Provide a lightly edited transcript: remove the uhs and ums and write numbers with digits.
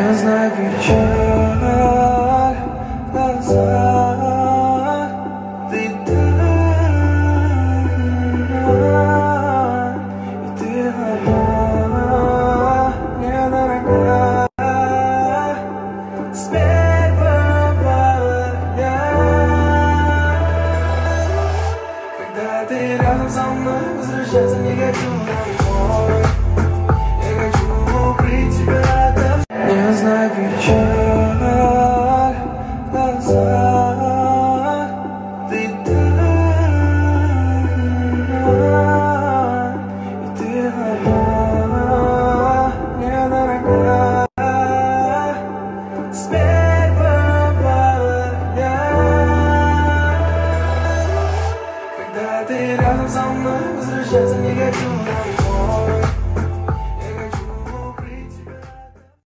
Не знаю, кричать назад. Ты там, и ты одна, недорогая, с первого дня. Когда ты рядом со мной, возвращаться не хочу домой. Я хочу укрыть тебя от... Не знаю, кричать